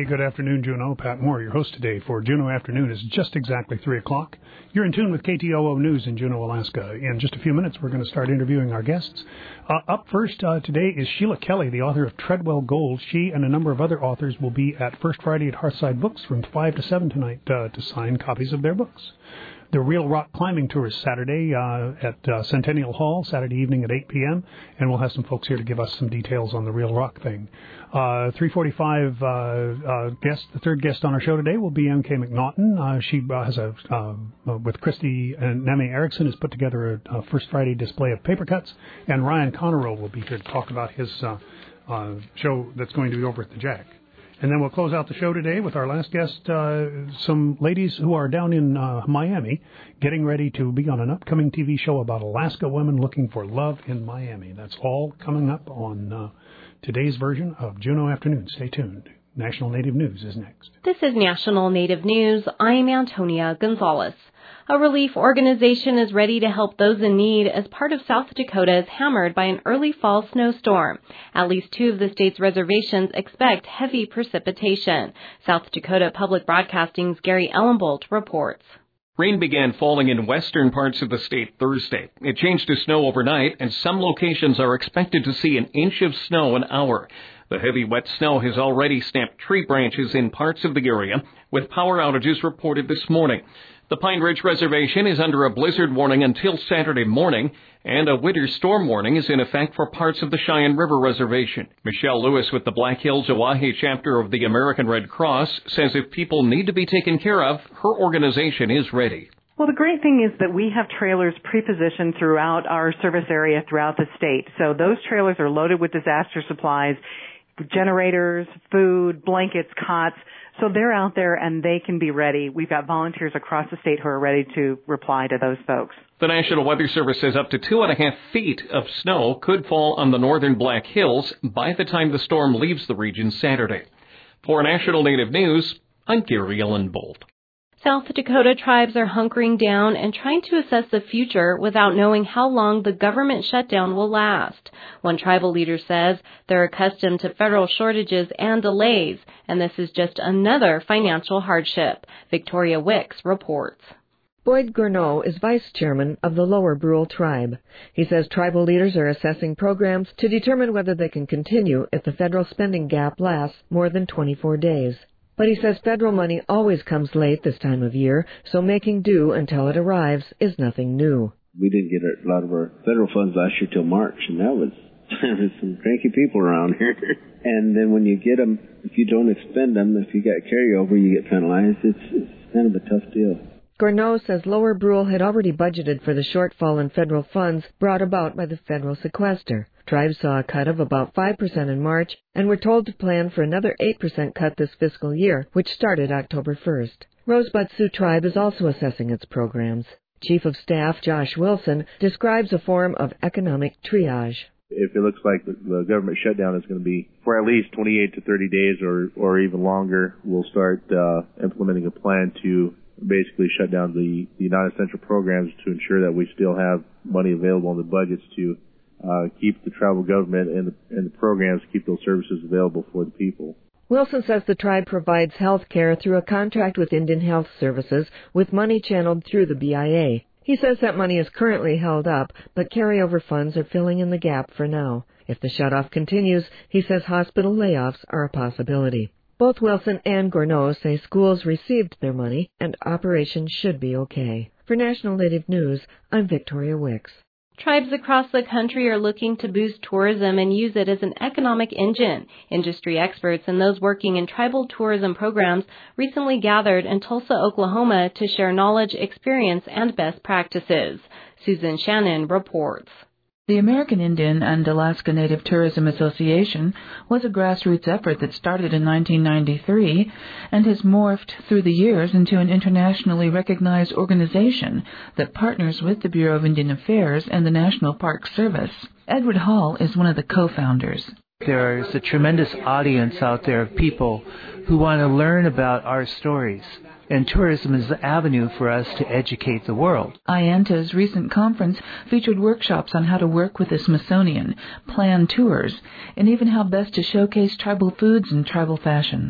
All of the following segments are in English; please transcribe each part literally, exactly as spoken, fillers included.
good afternoon, Juneau. Pat Moore, your host today for Juneau Afternoon. Is just exactly three o'clock. You're in tune with K T O O News in Juneau, Alaska. In just a few minutes, we're going to start interviewing our guests. Uh, up first uh, today is Sheila Kelly, the author of Treadwell Gold. She and a number of other authors will be at First Friday at Hearthside Books from five to seven tonight uh, to sign copies of their books. The Real Rock Climbing Tour is Saturday uh, at uh, Centennial Hall, Saturday evening at eight p.m., and we'll have some folks here to give us some details on the Real Rock thing. Uh, three forty-five uh, uh, guest, the third guest on our show today will be M K McNaughton. Uh, she uh, has a, uh, with Christy and Neme Erickson, has put together a, a First Friday display of paper cuts, and Ryan Connerow will be here to talk about his uh, uh, show that's going to be over at the Jack. And then we'll close out the show today with our last guest, uh, some ladies who are down in uh, Miami getting ready to be on an upcoming T V show about Alaska women looking for love in Miami. That's all coming up on uh, today's version of Juneau Afternoon. Stay tuned. National Native News is next. This is National Native News. I'm Antonia Gonzalez. A relief organization is ready to help those in need as part of South Dakota is hammered by an early fall snowstorm. At least two of the state's reservations expect heavy precipitation. South Dakota Public Broadcasting's Gary Ellenbolt reports. Rain began falling in western parts of the state Thursday. It changed to snow overnight, and some locations are expected to see an inch of snow an hour. The heavy, wet snow has already snapped tree branches in parts of the area, with power outages reported this morning. The Pine Ridge Reservation is under a blizzard warning until Saturday morning, and a winter storm warning is in effect for parts of the Cheyenne River Reservation. Michelle Lewis with the Black Hills Oahe chapter of the American Red Cross says if people need to be taken care of, her organization is ready. Well, the great thing is that we have trailers pre-positioned throughout our service area throughout the state. So those trailers are loaded with disaster supplies, generators, food, blankets, cots. So they're out there and they can be ready. We've got volunteers across the state who are ready to reply to those folks. The National Weather Service says up to two and a half feet of snow could fall on the northern Black Hills by the time the storm leaves the region Saturday. For National Native News, I'm Gary Ellenbolt. South Dakota tribes are hunkering down and trying to assess the future without knowing how long the government shutdown will last. One tribal leader says they're accustomed to federal shortages and delays, and this is just another financial hardship. Victoria Wicks reports. Boyd Gourneau is vice chairman of the Lower Brule tribe. He says tribal leaders are assessing programs to determine whether they can continue if the federal spending gap lasts more than twenty-four days. But he says federal money always comes late this time of year, so making do until it arrives is nothing new. We didn't get a lot of our federal funds last year till March, and that was there was some cranky people around here. And then when you get them, if you don't expend them, if you got carryover, you get penalized. It's, it's kind of a tough deal. Gourneau says Lower Brule had already budgeted for the shortfall in federal funds brought about by the federal sequester. Tribes saw a cut of about five percent in March and were told to plan for another eight percent cut this fiscal year, which started October first. Rosebud Sioux Tribe is also assessing its programs. Chief of Staff Josh Wilson describes a form of economic triage. If it looks like the government shutdown is going to be for at least twenty-eight to thirty days or, or even longer, we'll start uh, implementing a plan to basically shut down the, the non-essential programs to ensure that we still have money available in the budgets to uh, keep the tribal government and the, and the programs, keep those services available for the people. Wilson says the tribe provides health care through a contract with Indian Health Services with money channeled through the B I A. He says that money is currently held up, but carryover funds are filling in the gap for now. If the shutoff continues, he says hospital layoffs are a possibility. Both Wilson and Gourneau say schools received their money and operations should be okay. For National Native News, I'm Victoria Wicks. Tribes across the country are looking to boost tourism and use it as an economic engine. Industry experts and those working in tribal tourism programs recently gathered in Tulsa, Oklahoma to share knowledge, experience, and best practices. Susan Shannon reports. The American Indian and Alaska Native Tourism Association was a grassroots effort that started in nineteen ninety-three and has morphed through the years into an internationally recognized organization that partners with the Bureau of Indian Affairs and the National Park Service. Edward Hall is one of the co-founders. There's a tremendous audience out there of people who want to learn about our stories. And tourism is the avenue for us to educate the world. I A N T A's recent conference featured workshops on how to work with the Smithsonian, plan tours, and even how best to showcase tribal foods and tribal fashions.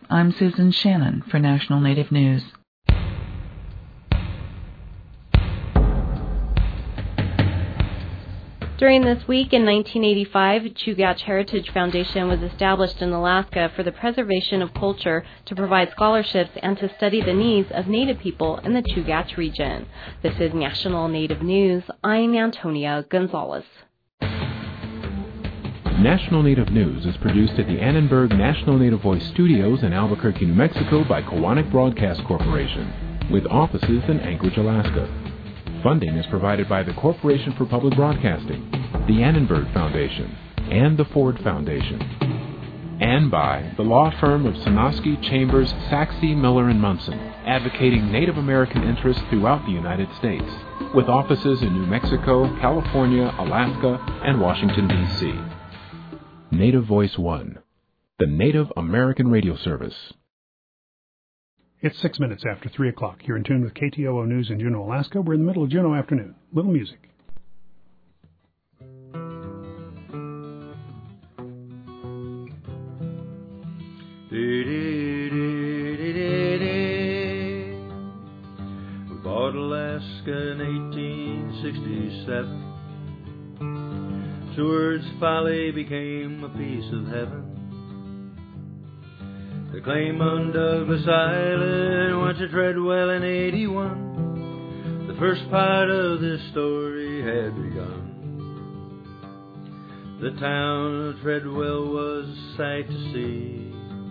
I'm Susan Shannon for National Native News. During this week in nineteen eighty-five, Chugach Heritage Foundation was established in Alaska for the preservation of culture, to provide scholarships, and to study the needs of Native people in the Chugach region. This is National Native News. I'm Antonia Gonzalez. National Native News is produced at the Annenberg National Native Voice Studios in Albuquerque, New Mexico by Kowanik Broadcast Corporation, with offices in Anchorage, Alaska. Funding is provided by the Corporation for Public Broadcasting, the Annenberg Foundation, and the Ford Foundation, and by the law firm of Sonosky, Chambers, Saxe, Miller and Munson, advocating Native American interests throughout the United States, with offices in New Mexico, California, Alaska, and Washington, D C Native Voice One, the Native American radio service. It's six minutes after three o'clock. You're in tune with K T O O News in Juneau, Alaska. We're in the middle of Juneau afternoon. Little music. We bought Alaska in eighteen sixty-seven. Seward's Folly became a piece of heaven. The claim on Douglas Island went to Treadwell in eighty-one. The first part of this story had begun. The town of Treadwell was a sight to see.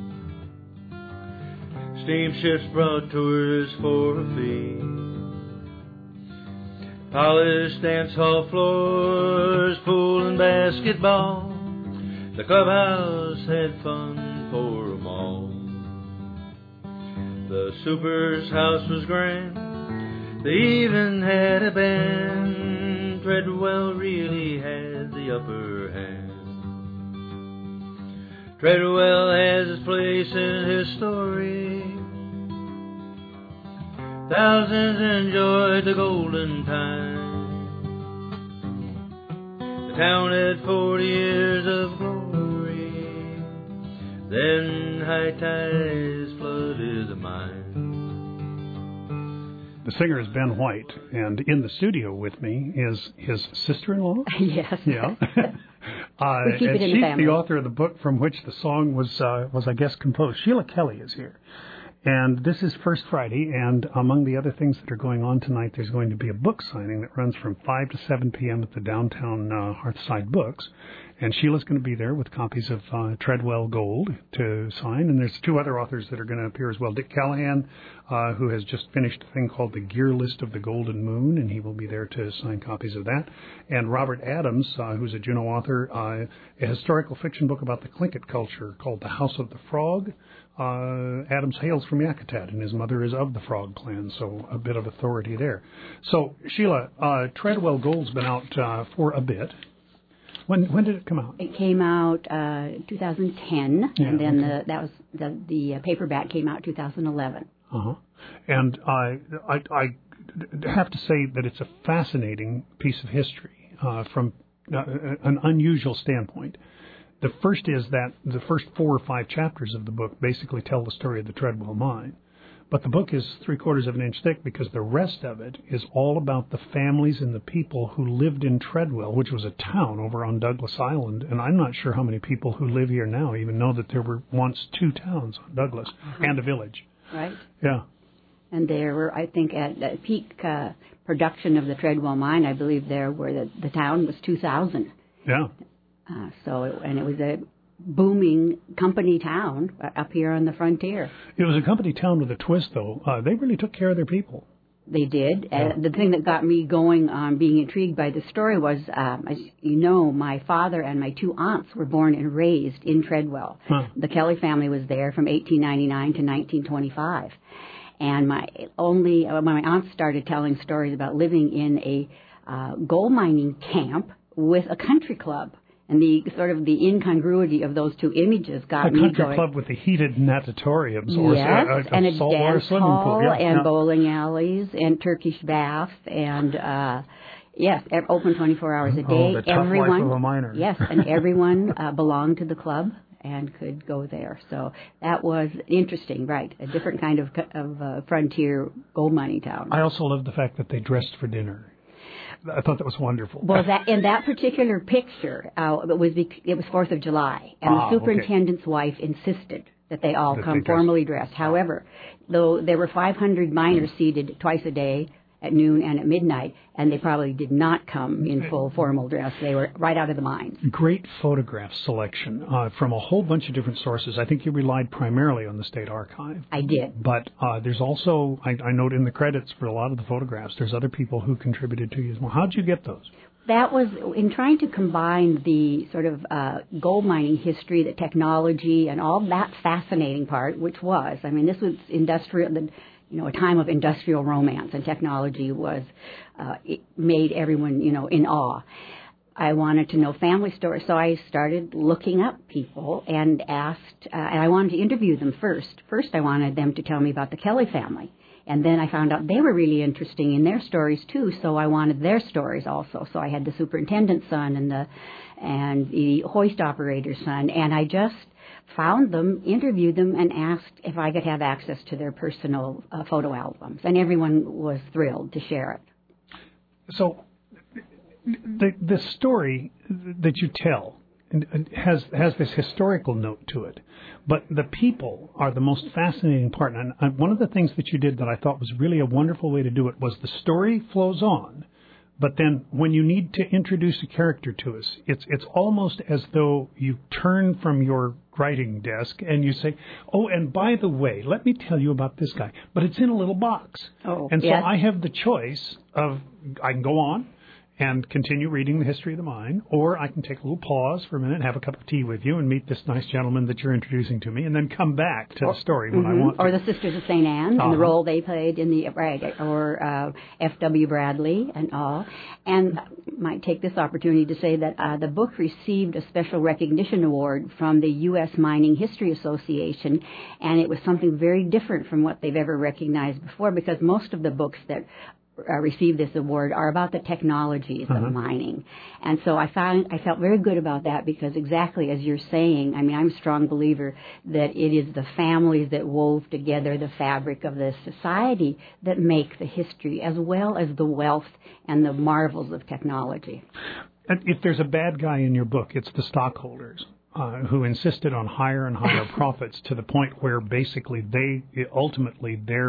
Steamships brought tours for a fee. Polished dance hall floors, pool and basketball. The clubhouse had fun for 'em all. The super's house was grand. They even had a band. Treadwell really had the upper hand. Treadwell has its place in history. Thousands enjoyed the golden time. The town had forty years of glory. Then high tides flooded the mine. The singer is Ben White, and in the studio with me is his sister-in-law. Yes. Yeah. uh, we keep and it in she's the family. the author of the book from which the song was, uh, was I guess, composed. Sheila Kelly is here. And this is First Friday, and among the other things that are going on tonight, there's going to be a book signing that runs from five to seven p.m. at the downtown uh, Hearthside Books. And Sheila's going to be there with copies of uh, Treadwell Gold to sign. And there's two other authors that are going to appear as well. Dick Callahan, uh, who has just finished a thing called The Gear List of the Golden Moon, and he will be there to sign copies of that. And Robert Adams, uh, who's a Juneau author, uh, a historical fiction book about the Tlingit culture called The House of the Frog. Uh, Adams hails from Yakutat, and his mother is of the Frog clan, so a bit of authority there. So, Sheila, uh, Treadwell Gold's been out uh, for a bit. When when did it come out? It came out uh, two thousand ten, yeah, and then okay. the that was the the uh, paperback came out two thousand eleven. Uh huh. And I, I I have to say that it's a fascinating piece of history uh, from uh, an unusual standpoint. The first is that the first four or five chapters of the book basically tell the story of the Treadwell mine. But the book is three quarters of an inch thick because the rest of it is all about the families and the people who lived in Treadwell, which was a town over on Douglas Island. And I'm not sure how many people who live here now even know that there were once two towns on Douglas uh-huh. and a village. Right. Yeah. And there were, I think, at the peak uh, production of the Treadwell mine, I believe there were the, the town was two thousand. Yeah. Uh, so, it, and it was a booming company town up here on the frontier. It was a company town with a twist, though. Uh, they really took care of their people. They did. Yeah. Uh, the thing that got me going on being intrigued by the story was, um, as you know, my father and my two aunts were born and raised in Treadwell. Huh. The Kelly family was there from eighteen ninety-nine to nineteen twenty-five. And my only, uh, my aunts started telling stories about living in a uh, gold mining camp with a country club. And the sort of the incongruity of those two images got a me country going. club with the heated natatoriums, yes, or a, a, and a saltwater dance swimming hall, pool, yeah, and yeah. bowling alleys, and Turkish baths, and uh, yes, open twenty-four hours a day. Oh, the tough everyone, life of a miner. Yes, and everyone uh, belonged to the club, and could go there. So that was interesting, right? A different kind of of uh, frontier gold mining town. I also love the fact that they dressed for dinner. I thought that was wonderful. Well, that in that particular picture, uh, it was it was Fourth of July, and ah, the superintendent's okay. wife insisted that they all that come they formally dressed. However, though there were five hundred miners seated twice a day at noon and at midnight, and they probably did not come in full formal dress. They were right out of the mines. Great photograph selection uh, from a whole bunch of different sources. I think you relied primarily on the State Archive. I did. But uh, there's also, I, I note in the credits for a lot of the photographs, there's other people who contributed to you as well. How did you get those? That was in trying to combine the sort of uh, gold mining history, the technology, and all that fascinating part, which was, I mean, this was industrial, the, you know, a time of industrial romance, and technology was, uh, it made everyone, you know, in awe. I wanted to know family stories, so I started looking up people and asked, uh, and I wanted to interview them first. First, I wanted them to tell me about the Kelly family. And then I found out they were really interesting in their stories too, so I wanted their stories also. So I had the superintendent's son and the and the hoist operator's son, and I just found them, interviewed them, and asked if I could have access to their personal uh, photo albums. And everyone was thrilled to share it. So the the story that you tell has has this historical note to it, but the people are the most fascinating part. And one of the things that you did that I thought was really a wonderful way to do it was the story flows on, but then when you need to introduce a character to us, it's it's almost as though you turn from your writing desk and you say, oh, and by the way, let me tell you about this guy, but it's in a little box. Oh, and so yes. I have the choice of, I can go on and continue reading the history of the mine, or I can take a little pause for a minute, have a cup of tea with you, and meet this nice gentleman that you're introducing to me, and then come back to or, the story mm-hmm. when I want to. Or the Sisters of Saint Anne, uh-huh. and the role they played in the, right, or uh, F W Bradley and all. And I might take this opportunity to say that uh, the book received a special recognition award from the U S Mining History Association, and it was something very different from what they've ever recognized before, because most of the books that Uh, received this award are about the technologies uh-huh. of mining. And so I found I felt very good about that, because exactly as you're saying, I mean, I'm a strong believer that it is the families that wove together the fabric of this society that make the history, as well as the wealth and the marvels of technology. And if there's a bad guy in your book, it's the stockholders. Uh, who insisted on higher and higher profits to the point where basically they ultimately their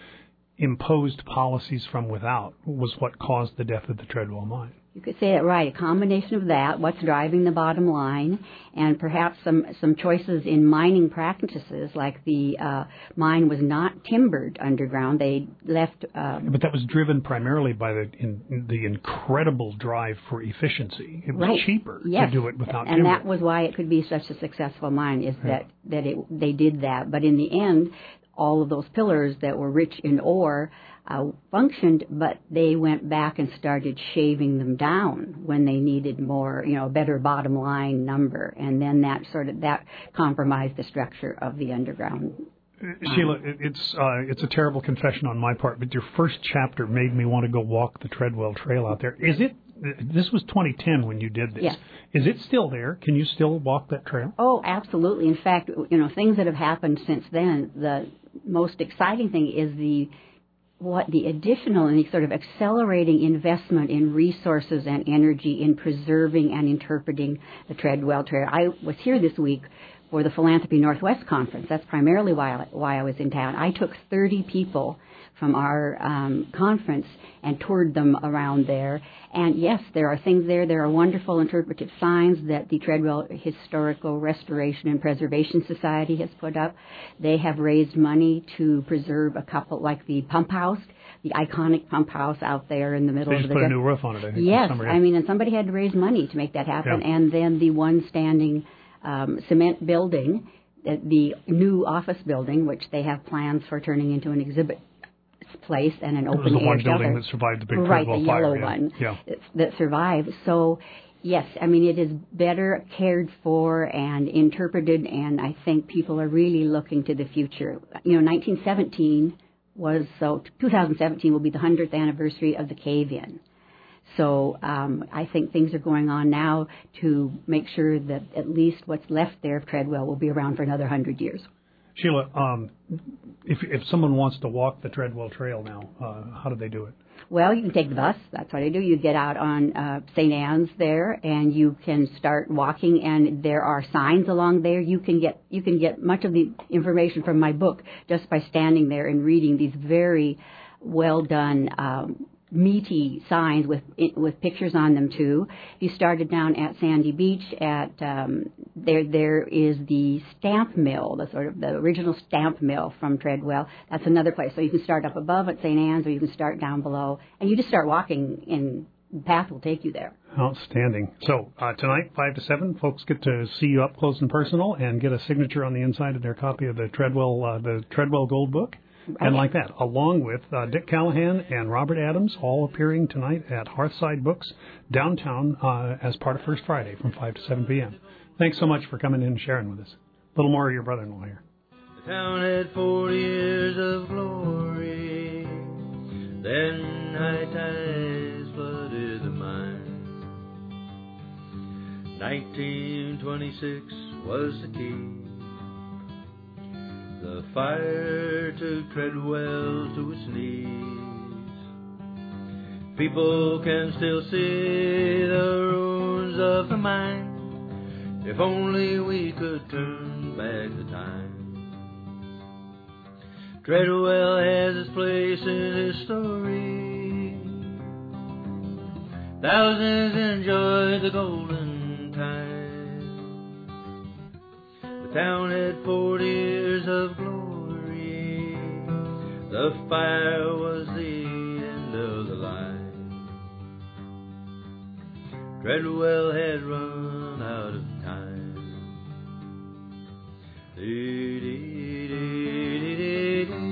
imposed policies from without was what caused the death of the Treadwell mine. You could say it right. A combination of that, what's driving the bottom line, and perhaps some, some choices in mining practices, like the uh, mine was not timbered underground. They left... Um, but that was driven primarily by the in, the incredible drive for efficiency. It was right. cheaper yes. to do it without and timber. that was why it could be such a successful mine, is yeah. that, that it, they did that. But in the end, all of those pillars that were rich in ore uh, functioned, but they went back and started shaving them down when they needed more, you know, a better bottom line number, and then that sort of that compromised the structure of the underground. Uh, Sheila, it's uh, it's a terrible confession on my part, but your first chapter made me want to go walk the Treadwell Trail out there. Is it? This was twenty ten when you did this. Yes. Is it still there? Can you still walk that trail? Oh, absolutely. In fact, you know, things that have happened since then, the most exciting thing is the what the additional and the sort of accelerating investment in resources and energy in preserving and interpreting the Treadwell Trail. I was here this week for the Philanthropy Northwest Conference. That's primarily why I, why I was in town. I took thirty people from our um, conference and toured them around there. And yes, there are things there. There are wonderful interpretive signs that the Treadwell Historical Restoration and Preservation Society has put up. They have raised money to preserve a couple, like the pump house, the iconic pump house out there in the middle they of just the... put a new roof on it, I think. Yes, summer, yeah. I mean, and somebody had to raise money to make that happen. Yeah. And then the one standing um, cement building, the new office building, which they have plans for turning into an exhibit place and an open air air one shelter. building that survived the big right, Treadwell the fire. yellow yeah. one yeah. that survived. So, yes, I mean, it is better cared for and interpreted, and I think people are really looking to the future. You know, nineteen seventeen was, so two thousand seventeen will be the hundredth anniversary of the cave-in. So um, I think things are going on now to make sure that at least what's left there of Treadwell will be around for another hundred years. Sheila, um, if if someone wants to walk the Treadwell Trail now, uh, how do they do it? Well, you can take the bus. That's what I do. You get out on uh, Saint Anne's there, and you can start walking. And there are signs along there. You can get you can get much of the information from my book just by standing there and reading these very well done, um, meaty signs with with pictures on them too. If you started down at Sandy Beach, at um, there there is the stamp mill, the sort of the original stamp mill from Treadwell. That's another place. So you can start up above at Saint Anne's, or you can start down below, and you just start walking, and the path will take you there. Outstanding. So uh, tonight, five to seven, folks get to see you up close and personal, and get a signature on the inside of their copy of the Treadwell uh, the Treadwell Gold Book. Right. And like that, along with uh, Dick Callahan and Robert Adams, all appearing tonight at Hearthside Books downtown uh, as part of First Friday from five to seven p.m. Thanks so much for coming in and sharing with us. A little more of your brother-in-law here. The town had forty years of glory, then high tides flooded the mine. nineteen twenty-six was the key. The fire took Treadwell to its knees. People can still see the ruins of the mine. If only we could turn back the time. Treadwell has its place in history. Thousands enjoyed the golden time. The town had forty years of glory. The fire was the end of the line. Treadwell had run out of time. Dee, dee, dee, dee, dee, dee.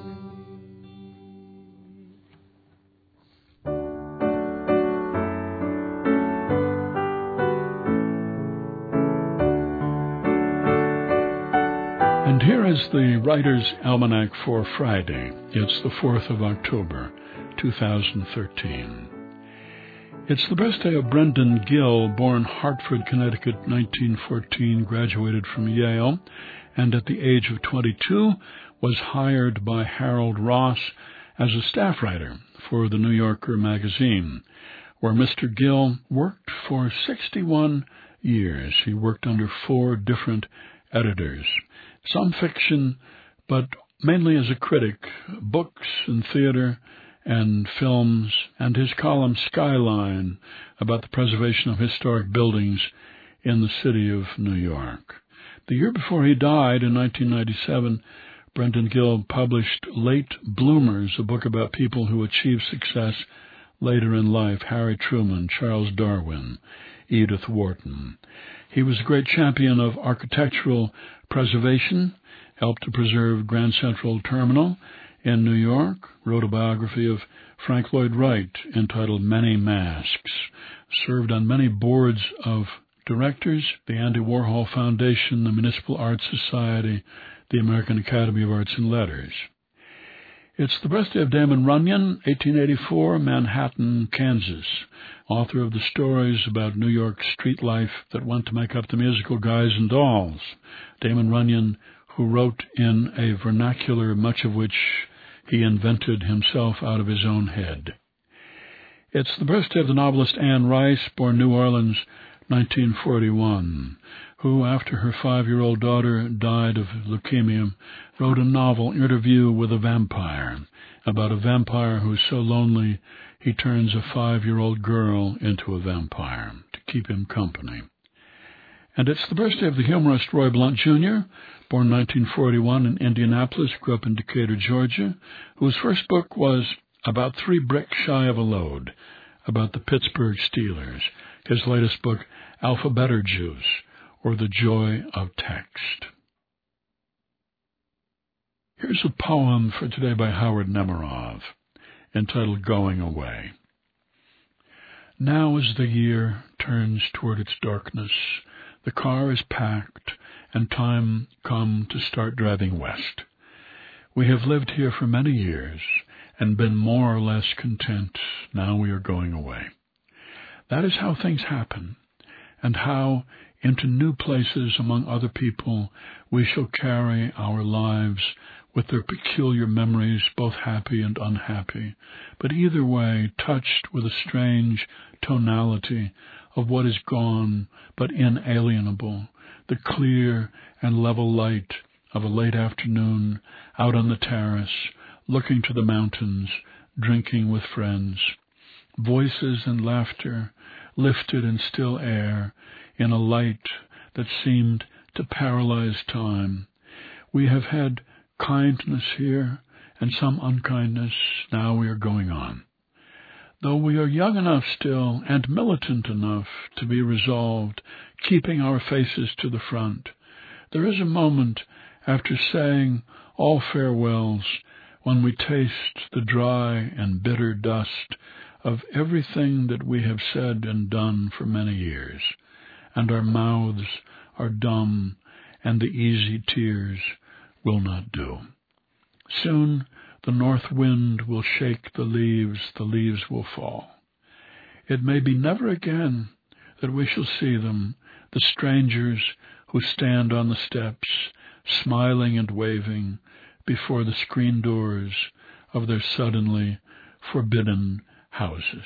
And here is the Writer's Almanac for Friday. It's the fourth of October, two thousand thirteen. It's the birthday of Brendan Gill, born Hartford, Connecticut, nineteen fourteen, graduated from Yale, and at the age of twenty-two was hired by Harold Ross as a staff writer for the New Yorker magazine, where Mister Gill worked for sixty-one years. He worked under four different editors. Some fiction, but mainly as a critic, books and theater and films, and his column Skyline about the preservation of historic buildings in the city of New York. The year before he died, in nineteen ninety-seven, Brendan Gill published Late Bloomers, a book about people who achieved success later in life: Harry Truman, Charles Darwin, Edith Wharton. He was a great champion of architectural preservation, helped to preserve Grand Central Terminal in New York, wrote a biography of Frank Lloyd Wright entitled Many Masks, served on many boards of directors, the Andy Warhol Foundation, the Municipal Arts Society, the American Academy of Arts and Letters. It's the birthday of Damon Runyon, eighteen eighty-four, Manhattan, Kansas, author of the stories about New York street life that went to make up the musical Guys and Dolls. Damon Runyon, who wrote in a vernacular much of which he invented himself out of his own head. It's the birthday of the novelist Anne Rice, born New Orleans, nineteen forty-one, who, after her five-year-old daughter died of leukemia, wrote a novel, Interview with a Vampire, about a vampire who's so lonely he turns a five-year-old girl into a vampire to keep him company. And it's the birthday of the humorist Roy Blunt Junior, born nineteen forty-one in Indianapolis, grew up in Decatur, Georgia, whose first book was About Three Bricks Shy of a Load, about the Pittsburgh Steelers. His latest book, Alphabetter Juice, or The Joy of Text. Here's a poem for today by Howard Nemerov, entitled Going Away. Now as the year turns toward its darkness, the car is packed, and time come to start driving west. We have lived here for many years, and been more or less content. Now we are going away. That is how things happen, and how into new places among other people we shall carry our lives with their peculiar memories, both happy and unhappy, but either way touched with a strange tonality of what is gone but inalienable, the clear and level light of a late afternoon out on the terrace, looking to the mountains, drinking with friends. Voices and laughter lifted in still air, in a light that seemed to paralyze time. We have had kindness here and some unkindness. Now we are going on. Though we are young enough still and militant enough to be resolved, keeping our faces to the front, there is a moment after saying all farewells when we taste the dry and bitter dust of everything that we have said and done for many years, and our mouths are dumb, and the easy tears will not do. Soon the north wind will shake the leaves, the leaves will fall. It may be never again that we shall see them, the strangers who stand on the steps, smiling and waving before the screen doors of their suddenly forbidden houses.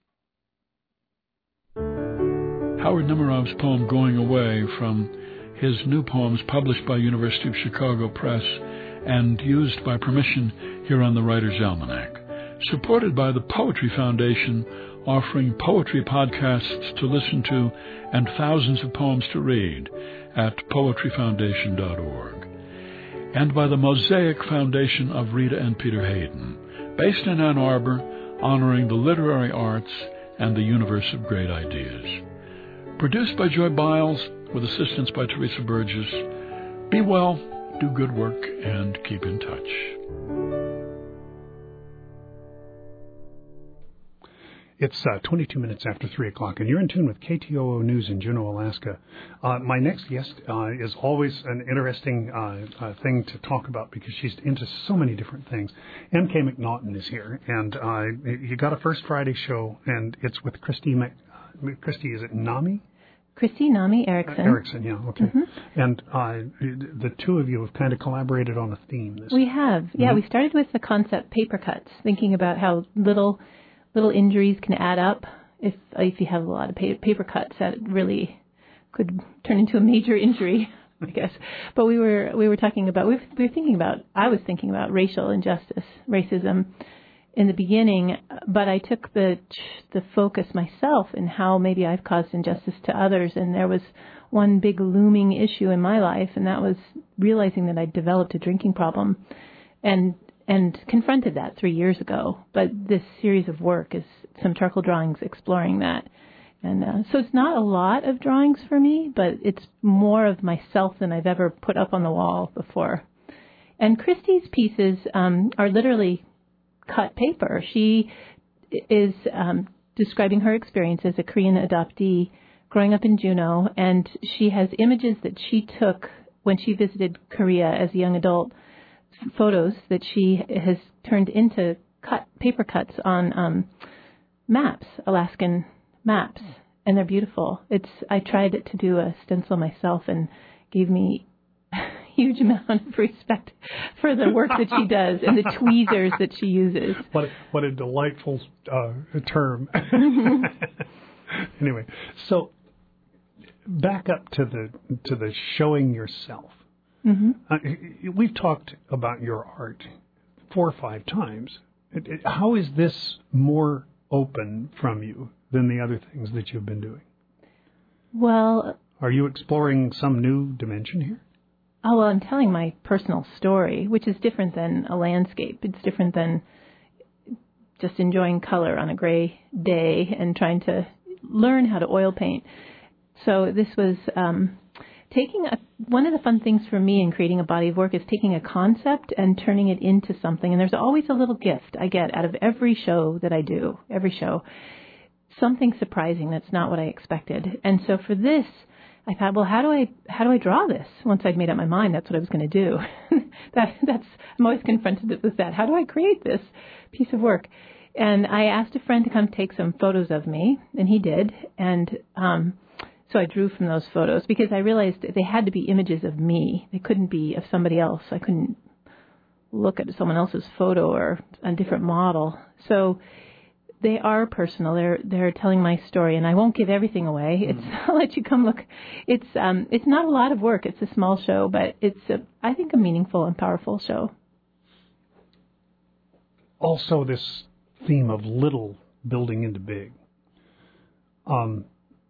Howard Nemirov's poem Going Away, from his new poems published by University of Chicago Press and used by permission here on the Writer's Almanac. Supported by the Poetry Foundation, offering poetry podcasts to listen to and thousands of poems to read at poetry foundation dot org. And by the Mosaic Foundation of Rita and Peter Hayden, based in Ann Arbor, honoring the literary arts and the universe of great ideas. Produced by Joy Biles, with assistance by Teresa Burgess. Be well, do good work, and keep in touch. It's uh, twenty-two minutes after three o'clock, and you're in tune with K T O O News in Juneau, Alaska. Uh, my next guest uh, is always an interesting uh, uh, thing to talk about because she's into so many different things. M K McNaughton is here, and uh, you got a First Friday show, and it's with Christy Mc... Christy, is it Nami? Christy Nami Erickson. Uh, Erickson, yeah, okay. Mm-hmm. And uh, the two of you have kind of collaborated on a theme. This we have, yeah. Mm-hmm. We started with the concept paper cuts, thinking about how little little injuries can add up. If if you have a lot of paper cuts, that really could turn into a major injury, I guess. But we were we were talking about we we were thinking about I was thinking about racial injustice, racism, in the beginning, but I took the the focus myself in how maybe I've caused injustice to others, and there was one big looming issue in my life, and that was realizing that I'd developed a drinking problem, and and confronted that three years ago. But this series of work is some charcoal drawings exploring that, and uh, so it's not a lot of drawings for me, but it's more of myself than I've ever put up on the wall before. And Christy's pieces um, are literally cut paper. She is um, describing her experience as a Korean adoptee growing up in Juneau, and she has images that she took when she visited Korea as a young adult, photos that she has turned into cut paper cuts on um, maps, Alaskan maps, and they're beautiful. It's I tried to do a stencil myself and gave me huge amount of respect for the work that she does and the tweezers that she uses. What what a delightful uh, term. Anyway, so back up to the to the showing yourself. Mm-hmm. Uh, we've talked about your art four or five times. It, it, how is this more open from you than the other things that you've been doing? Well, are you exploring some new dimension here? Oh, well, I'm telling my personal story, which is different than a landscape. It's different than just enjoying color on a gray day and trying to learn how to oil paint. So this was um, taking a, one of the fun things for me in creating a body of work is taking a concept and turning it into something. And there's always a little gift I get out of every show that I do, every show, something surprising that's not what I expected. And so for this, I thought, well, how do I how do I draw this? Once I'd made up my mind, that's what I was going to do. that that's I'm always confronted with that. How do I create this piece of work? And I asked a friend to come take some photos of me, and he did. And um, so I drew from those photos because I realized that they had to be images of me. They couldn't be of somebody else. I couldn't look at someone else's photo or a different model. So they are personal. They're they're telling my story, and I won't give everything away. It's I'll let you come look. It's um it's not a lot of work. It's a small show, but it's a, I think a meaningful and powerful show. Also, this theme of little building into big. Um,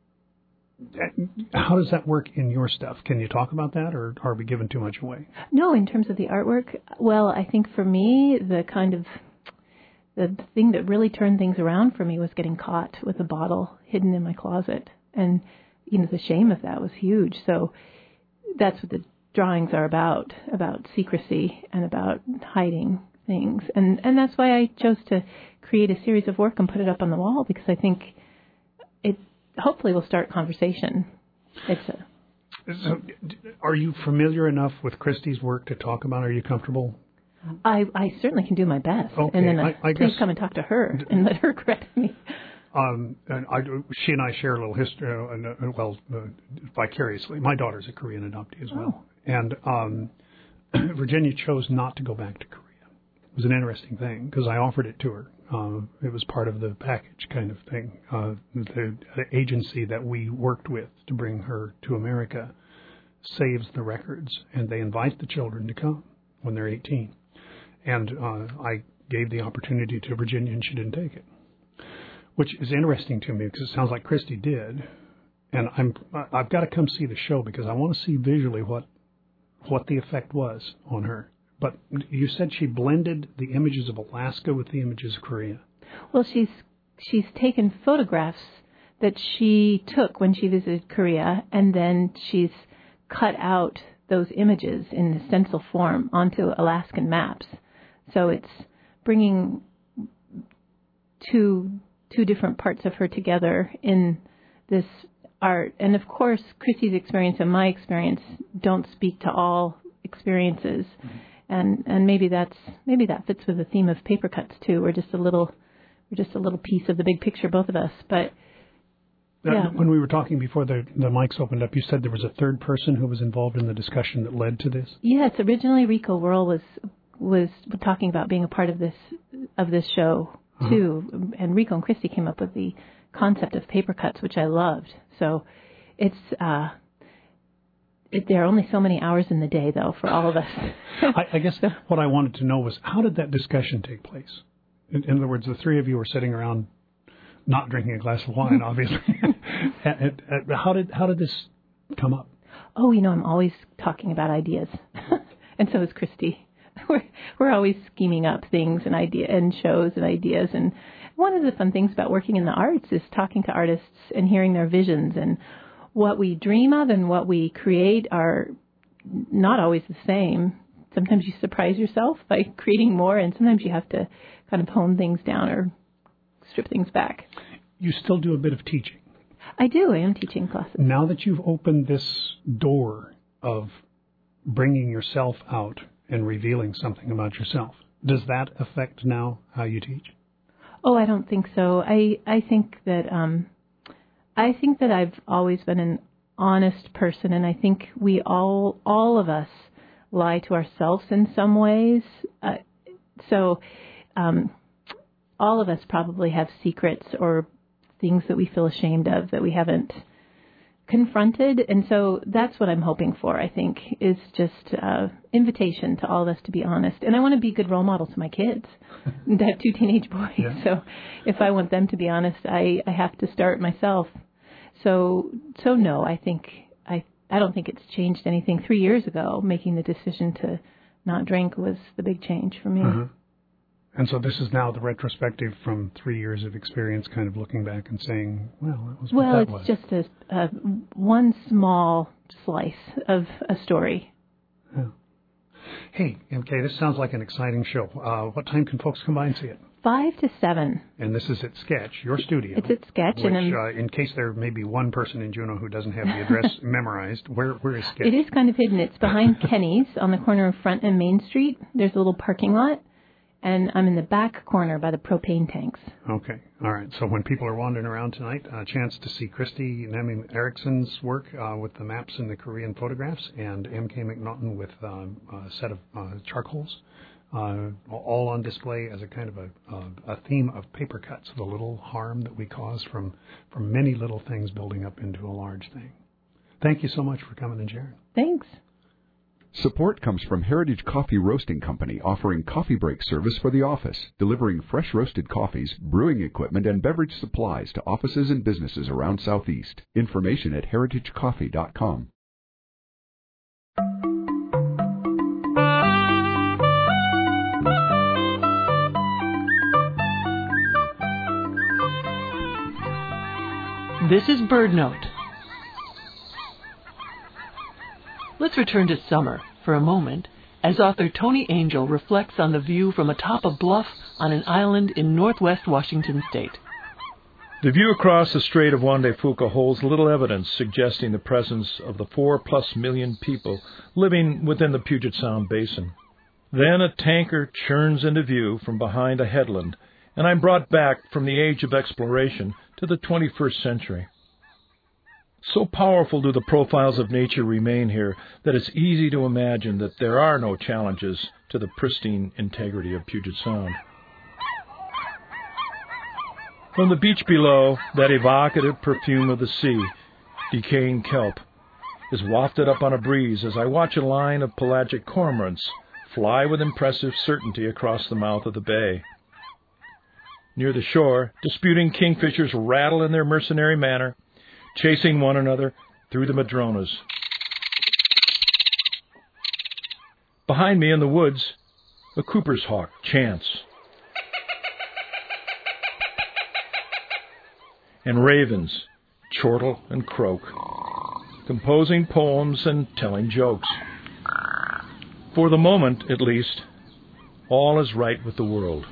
how does that work in your stuff? Can you talk about that, or are we giving too much away? No, in terms of the artwork, well, I think for me, the kind of the thing that really turned things around for me was getting caught with a bottle hidden in my closet. And, you know, the shame of that was huge. So that's what the drawings are about, about secrecy and about hiding things. And, and that's why I chose to create a series of work and put it up on the wall, because I think it hopefully will start conversation. It's a, so, are you familiar enough with Christy's work to talk about it? Are you comfortable? I, I certainly can do my best. Okay. And then I, I, I please guess, come and talk to her and let her correct me. Um, and I, she and I share a little history, uh, uh, well, uh, vicariously. My daughter's a Korean adoptee as well. Oh. And um, Virginia chose not to go back to Korea. It was an interesting thing because I offered it to her. Uh, it was part of the package kind of thing. Uh, the, the agency that we worked with to bring her to America saves the records, and they invite the children to come when they're eighteen. And uh, I gave the opportunity to Virginia, and she didn't take it, which is interesting to me because it sounds like Christy did. And I'm I've got to come see the show because I want to see visually what what the effect was on her. But you said she blended the images of Alaska with the images of Korea. Well, she's she's taken photographs that she took when she visited Korea, and then she's cut out those images in stencil form onto Alaskan maps. So it's bringing two two different parts of her together in this art. And of course, Christy's experience and my experience don't speak to all experiences. Mm-hmm. And and maybe that's maybe that fits with the theme of paper cuts too. We're just a little we're just a little piece of the big picture, both of us. But yeah. When we were talking before the the mics opened up, you said there was a third person who was involved in the discussion that led to this. Yes, originally Rico Whirl was was talking about being a part of this of this show too, uh-huh. And Rico and Christy came up with the concept of paper cuts, which I loved. So it's uh, it, there are only so many hours in the day, though, for all of us. I, I guess what I wanted to know was, how did that discussion take place? In, in other words, the three of you were sitting around, not drinking a glass of wine, obviously. and, and how did how did this come up? Oh, you know, I'm always talking about ideas, and so is Christy. We're we're always scheming up things and idea and shows and ideas. And one of the fun things about working in the arts is talking to artists and hearing their visions. And what we dream of and what we create are not always the same. Sometimes you surprise yourself by creating more, and sometimes you have to kind of hone things down or strip things back. You still do a bit of teaching. I do. I am teaching classes. Now that you've opened this door of bringing yourself out and revealing something about yourself, does that affect now how you teach? Oh, I don't think so. I I think that um, I think that I've always been an honest person, and I think we all all of us lie to ourselves in some ways. Uh, so um, all of us probably have secrets or things that we feel ashamed of that we haven't confronted. And so that's what I'm hoping for, I think, is just uh invitation to all of us to be honest. And I want to be a good role model to my kids. I have two teenage boys. Yeah. So if I want them to be honest, I, I have to start myself. So so no, I think I I don't think it's changed anything. Three years ago, making the decision to not drink was the big change for me. Uh-huh. And so this is now the retrospective from three years of experience, kind of looking back and saying, well, that was what well, that it's was. just a, a one small slice of a story. Yeah. Hey, okay, this sounds like an exciting show. Uh, what time can folks come by and see it? Five to seven. And this is at Sketch, your studio. It's at Sketch. Which, and I'm, uh, in case there may be one person in Juneau who doesn't have the address memorized, where where is Sketch? It is kind of hidden. It's behind Kenny's on the corner of Front and Main Street. There's a little parking lot. and I'm in the back corner by the propane tanks. Okay. All right. So when people are wandering around tonight, a chance to see Christy Nemi Eriksson's work uh, with the maps and the Korean photographs, and M K McNaughton with um, a set of uh, charcoals, uh, all on display as a kind of a, a, a theme of paper cuts, the little harm that we cause from, from many little things building up into a large thing. Thank you so much for coming and sharing. Thanks. Support comes from Heritage Coffee Roasting Company, offering coffee break service for the office, delivering fresh roasted coffees, brewing equipment, and beverage supplies to offices and businesses around Southeast. Information at heritage coffee dot com. This is BirdNote. Let's return to summer for a moment as author Tony Angel reflects on the view from atop a bluff on an island in northwest Washington state. The view across the Strait of Juan de Fuca holds little evidence suggesting the presence of the four-plus million people living within the Puget Sound Basin. Then a tanker churns into view from behind a headland, and I'm brought back from the age of exploration to the twenty-first century. So powerful do the profiles of nature remain here that it's easy to imagine that there are no challenges to the pristine integrity of Puget Sound. From the beach below, that evocative perfume of the sea, decaying kelp, is wafted up on a breeze as I watch a line of pelagic cormorants fly with impressive certainty across the mouth of the bay. Near the shore, disputing kingfishers rattle in their mercenary manner, chasing one another through the madronas. Behind me in the woods, a Cooper's hawk chants, and ravens chortle and croak, composing poems and telling jokes. For the moment, at least, all is right with the world.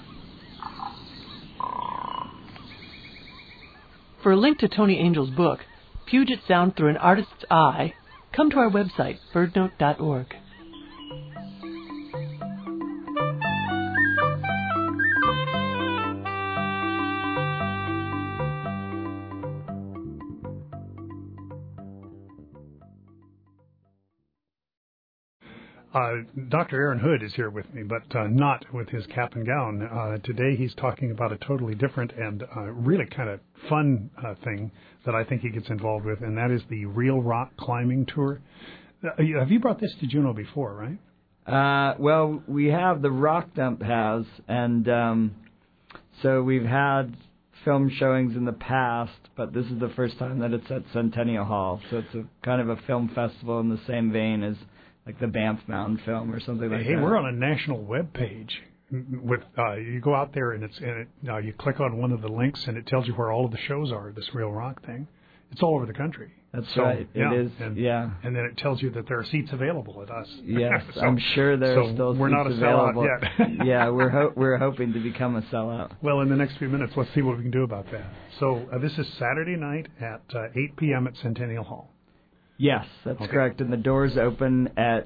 For a link to Tony Angel's book, Puget Sound Through an Artist's Eye, come to our website, bird note dot org. Uh, Doctor Aaron Hood is here with me, but uh, not with his cap and gown. Uh, today he's talking about a totally different and uh, really kind of fun uh, thing that I think he gets involved with, and that is the Real Rock Climbing Tour. Uh, have you brought this to Juneau before, right? Uh, well, we have, the Rock Dump has, and um, so we've had film showings in the past, but this is the first time that it's at Centennial Hall, so it's a kind of a film festival in the same vein as like the Banff Mountain Film or something like hey, that. Hey, we're on a national web page. With uh, you go out there and it's and it, uh, you click on one of the links and it tells you where all of the shows are. This Real Rock thing, it's all over the country. That's so, right. Yeah, it is. And, yeah. And then it tells you that there are seats available at us. Yes, so, I'm sure there so are still we're seats not a available. sellout yet. yeah, we're ho- we're hoping to become a sellout. Well, in the next few minutes, let's see what we can do about that. So uh, this is Saturday night at uh, eight p.m. at Centennial Hall. Yes, that's okay. correct. And the doors open at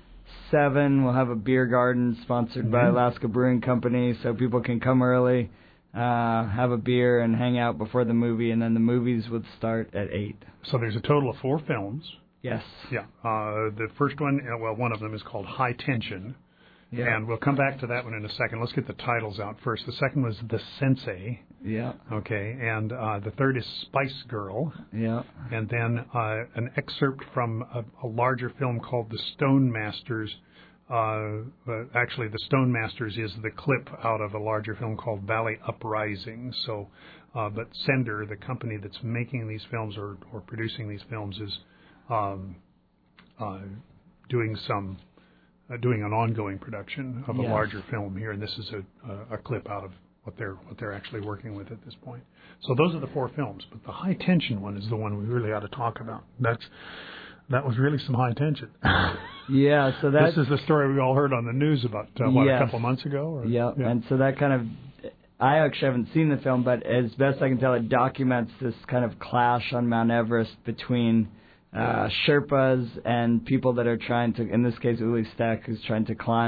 seven. We'll have a beer garden sponsored mm-hmm. by Alaska Brewing Company, so people can come early, uh, have a beer, and hang out before the movie, and then the movies would start at eight. So there's a total of four films. Yes. Yeah. Uh, the first one, well, one of them is called High Tension, yeah. and we'll come back to that one in a second. Let's get the titles out first. The second was The Sensei. Yeah. Okay, and uh, the third is Spice Girl. Yeah. And then uh, an excerpt from a, a larger film called The Stone Masters. Uh, uh, actually, The Stone Masters is the clip out of a larger film called Valley Uprising. So, uh, but Sender, the company that's making these films or, or producing these films, is um, uh, doing some uh, doing an ongoing production of a yes. larger film here, and this is a, a, a clip out of what they're what they're actually working with at this point. So those are the four films, but the High Tension one is the one we really ought to talk about. That's that was really some high tension. Yeah, so that this is the story we all heard on the news about uh, what yes. a couple of months ago. Or, yep. Yeah, and so that kind of I actually haven't seen the film, but as best I can tell, it documents this kind of clash on Mount Everest between uh, Sherpas and people that are trying to, in this case, Uli Steck, who's trying to climb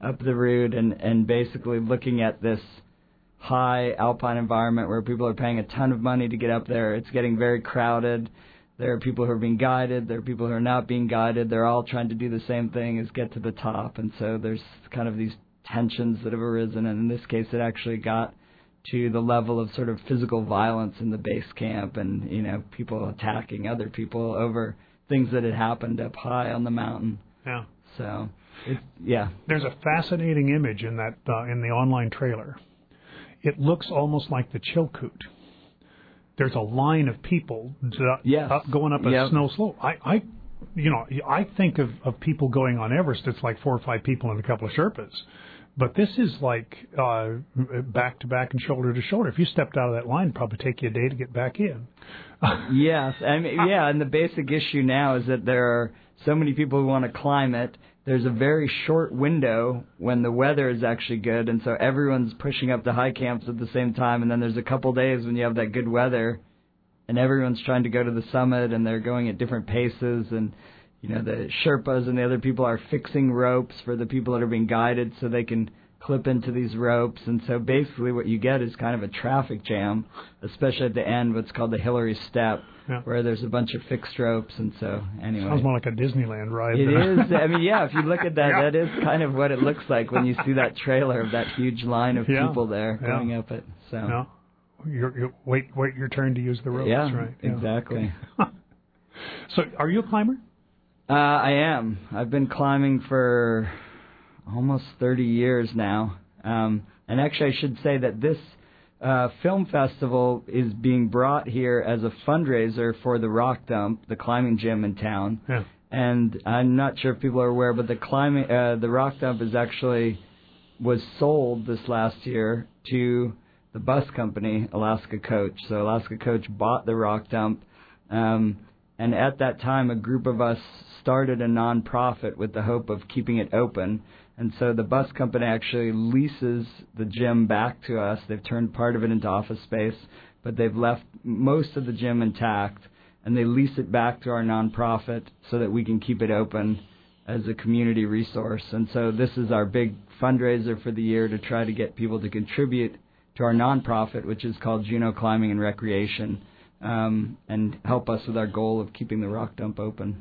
up the route and, and basically looking at this high alpine environment where people are paying a ton of money to get up there. It's getting very crowded. There are people who are being guided. There are people who are not being guided. They're all trying to do the same thing as get to the top. And so there's kind of these tensions that have arisen. And in this case, it actually got to the level of sort of physical violence in the base camp and, you know, people attacking other people over things that had happened up high on the mountain. Yeah. So, it, yeah. There's a fascinating image in that uh, in the online trailer. It looks almost like the Chilkoot. There's a line of people uh, yes. up, going up a yep. snow slope. I, I, you know, I think of, of people going on Everest. It's like four or five people and a couple of Sherpas. But this is like uh, back to back and shoulder to shoulder. If you stepped out of that line, it'd probably take you a day to get back in. yes, I mean, yeah, and the basic issue now is that there are so many people who want to climb it. There's a very short window when the weather is actually good, and so everyone's pushing up to high camps at the same time, and then there's a couple days when you have that good weather, and everyone's trying to go to the summit, and they're going at different paces, and you know, the Sherpas and the other people are fixing ropes for the people that are being guided so they can clip into these ropes. And so basically what you get is kind of a traffic jam, especially at the end, what's called the Hillary Step, yeah. where there's a bunch of fixed ropes. And so, anyway. Sounds more like a Disneyland ride. It is. I mean, yeah, if you look at that, yeah. that is kind of what it looks like when you see that trailer of that huge line of yeah. people there yeah. going up it. So. Yeah. You're, you're, wait, wait your turn to use the ropes, yeah, right? Yeah, exactly. So, are you a climber? Uh, I am. I've been climbing for almost thirty years now. Um, and actually, I should say that this uh, film festival is being brought here as a fundraiser for the Rock Dump, the climbing gym in town. Yeah. And I'm not sure if people are aware, but the climbing, uh, the Rock Dump is actually was sold this last year to the bus company, Alaska Coach. So Alaska Coach bought the Rock Dump. Um, And at that time, a group of us started a nonprofit with the hope of keeping it open. And so the bus company actually leases the gym back to us. They've turned part of it into office space, but they've left most of the gym intact. And they lease it back to our nonprofit so that we can keep it open as a community resource. And so this is our big fundraiser for the year to try to get people to contribute to our nonprofit, which is called Juneau Climbing and Recreation. Um, and help us with our goal of keeping the Rock Dump open.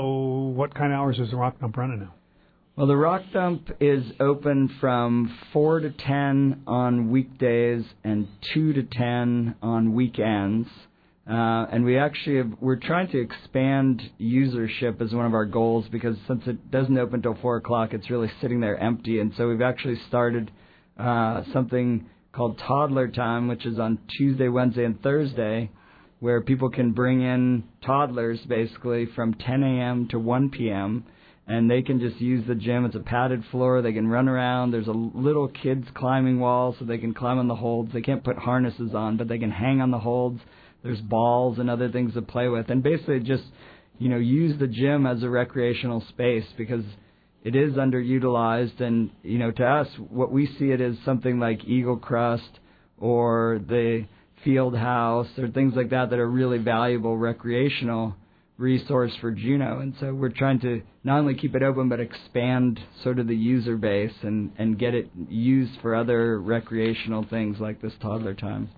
So what kind of hours is the Rock Dump running now? Well, the Rock Dump is open from four to ten on weekdays and two to ten on weekends. Uh, and we actually have, we're trying to expand usership as one of our goals because since it doesn't open until four o'clock, it's really sitting there empty. And so we've actually started uh, something called Toddler Time, which is on Tuesday, Wednesday, and Thursday, where people can bring in toddlers basically from ten a.m. to one p.m. and they can just use the gym. It's a padded floor. They can run around. There's a little kids climbing wall so they can climb on the holds. They can't put harnesses on, but they can hang on the holds. There's balls and other things to play with. And basically just, you know, use the gym as a recreational space because it is underutilized. And, you know, to us, what we see it as something like Eagle Crust or the Field House or things like that that are really valuable recreational resource for Juneau. And so we're trying to not only keep it open but expand sort of the user base and, and get it used for other recreational things like this Toddler Time.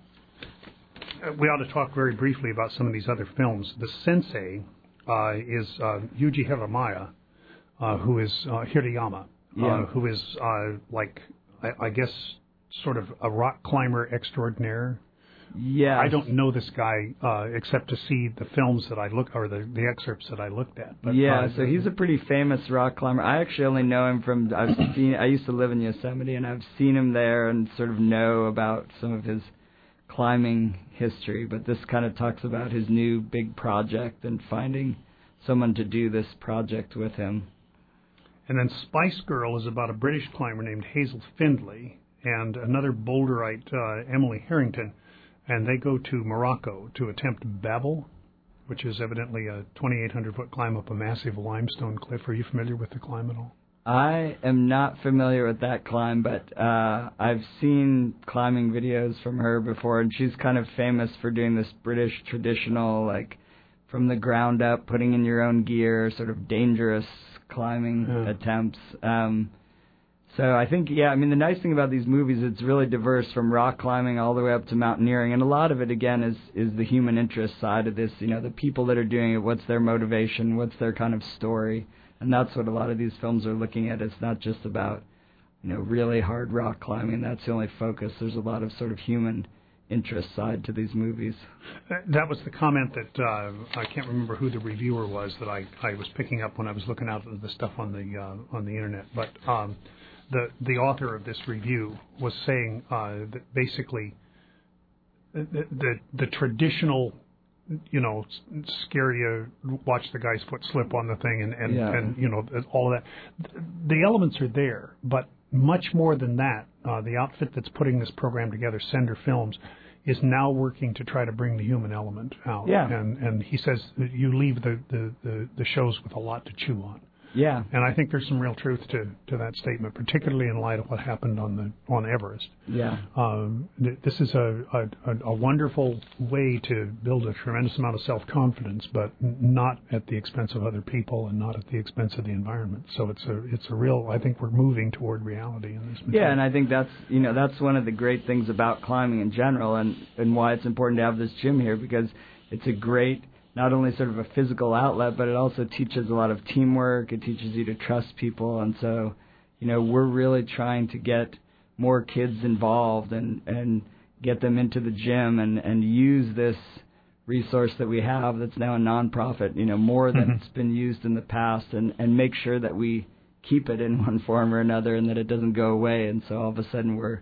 Uh, we ought to talk very briefly about some of these other films. The sensei uh, is uh, Yuji Hiramaya, uh, who is uh, Hirayama, yeah. uh, who is uh, like, I, I guess, sort of a rock climber extraordinaire. Yeah, I don't know this guy uh, except to see the films that I look or the, the excerpts that I looked at. But, yeah, uh, so he's a pretty famous rock climber. I actually only know him from I've seen. I used to live in Yosemite, and I've seen him there and sort of know about some of his climbing history. But this kind of talks about his new big project and finding someone to do this project with him. And then Spice Girl is about a British climber named Hazel Findlay and another Boulderite, uh, Emily Harrington. And they go to Morocco to attempt Babel, which is evidently a twenty-eight hundred foot climb up a massive limestone cliff. Are you familiar with the climb at all? I am not familiar with that climb, but uh, I've seen climbing videos from her before, and she's kind of famous for doing this British traditional, like, from the ground up, putting in your own gear, sort of dangerous climbing yeah. attempts. Um, So I think, yeah, I mean, the nice thing about these movies, it's really diverse from rock climbing all the way up to mountaineering. And a lot of it, again, is, is the human interest side of this. You know, the people that are doing it, what's their motivation, what's their kind of story. And that's what a lot of these films are looking at. It's not just about, you know, really hard rock climbing. That's the only focus. There's a lot of sort of human interest side to these movies. That was the comment that uh, I can't remember who the reviewer was that I, I was picking up when I was looking out at the stuff on the uh, on the internet. But um, the the author of this review was saying uh, that basically the, the the traditional, you know, scare you, watch the guy's foot slip on the thing, and and, Yeah. and you know all of that. The elements are there, but much more than that. Uh, the outfit that's putting this program together, Sender Films, is now working to try to bring the human element out. Yeah. And and he says that you leave the, the, the, the shows with a lot to chew on. Yeah. And I think there's some real truth to, to that statement, particularly in light of what happened on the on Everest. Yeah. Um, th- this is a, a, a wonderful way to build a tremendous amount of self-confidence, but n- not at the expense of other people and not at the expense of the environment. So it's a it's a real. I think we're moving toward reality in this. Material. Yeah, and I think that's you know that's one of the great things about climbing in general, and and why it's important to have this gym here, because it's a great, not only sort of a physical outlet, but it also teaches a lot of teamwork. It teaches you to trust people. And so, you know, we're really trying to get more kids involved and, and get them into the gym and, and use this resource that we have that's now a nonprofit, you know, more than Mm-hmm. it's been used in the past, and, and make sure that we keep it in one form or another and that it doesn't go away. And so all of a sudden we're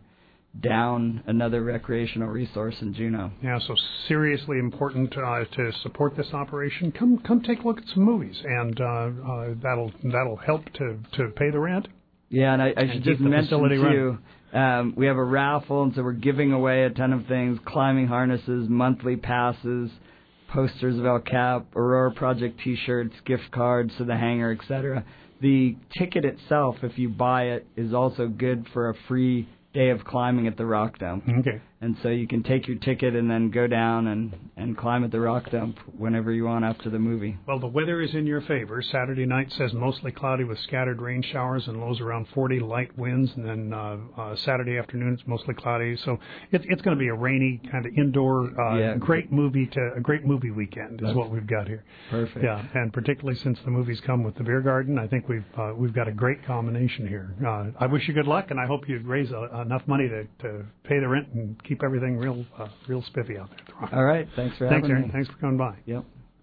down another recreational resource in Juneau. Yeah, so seriously important uh, to support this operation. Come, come take a look at some movies, and uh, uh, that'll that'll help to, to pay the rent. Yeah, and I, I And should keep just the mention facility too, um, we have a raffle, and so we're giving away a ton of things: climbing harnesses, monthly passes, posters of El Cap, Aurora Project T-shirts, gift cards to the hangar, et cetera. The ticket itself, if you buy it, is also good for a free day of climbing at the Rock Dump. Okay. And so you can take your ticket and then go down and, and climb at the Rock Dump whenever you want after the movie. Well, the weather is in your favor. Saturday night says mostly cloudy with scattered rain showers and lows around forty, light winds. And then uh, uh, Saturday afternoon it's mostly cloudy. So it, it's going to be a rainy kind of indoor, uh, Yeah. great movie to a great movie weekend is That's what we've got here. Perfect. Yeah, and particularly since the movies come with the beer garden, I think we've uh, we've got a great combination here. Uh, I wish you good luck, and I hope you raise a, enough money to, to pay the rent and keep everything real uh, real spiffy out there. All right. Thanks for Thanks, having Aaron. me. Thanks for coming by. Yep.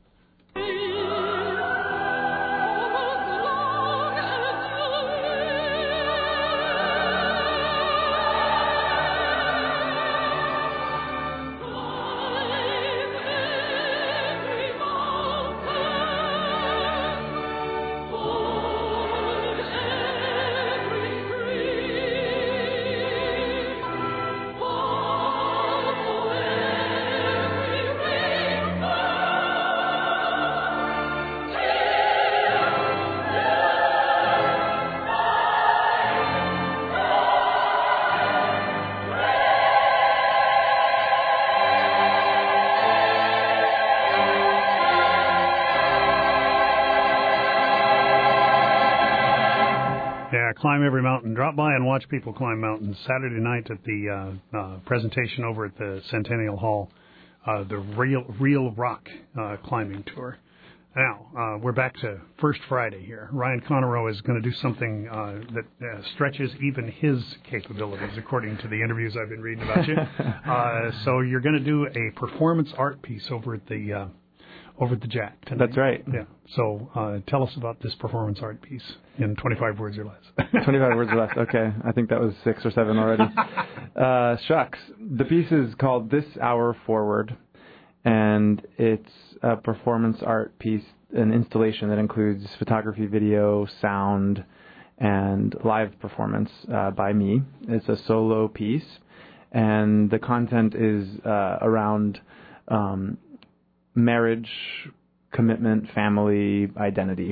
Yeah, climb every mountain. Drop by and watch people climb mountains. Saturday night at the uh, uh, presentation over at the Centennial Hall, uh, the Real Real Rock uh, climbing tour. Now, uh, we're back to First Friday here. Ryan Connerow is going to do something uh, that uh, stretches even his capabilities, according to the interviews I've been reading about you. uh, so you're going to do a performance art piece over at the uh, over at the Jack tonight. That's right. Yeah. So uh, tell us about this performance art piece in twenty-five words or less. twenty-five words or less. Okay. I think that was six or seven already. Uh, shucks. The piece is called This Hour Forward, and it's a performance art piece, an installation that includes photography, video, sound, and live performance uh, by me. It's a solo piece, and the content is uh, around um, marriage, commitment, family, identity.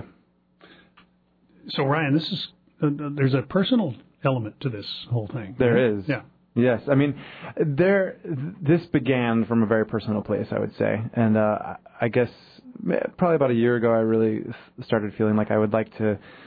So, Ryan, this is uh, there's a personal element to this whole thing. There right? is. Yeah. Yes. I mean, there. This began from a very personal place, I would say, and uh, I guess probably about a year ago, I really started feeling like I would like to